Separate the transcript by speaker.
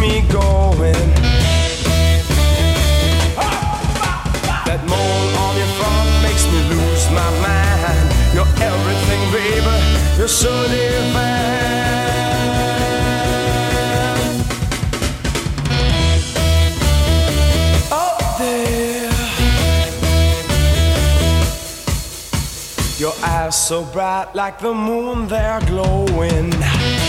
Speaker 1: me going. That moan on your front makes me lose my mind. You're everything, baby, you're so divine. Oh, there, your eyes so bright like the moon, they're glowing.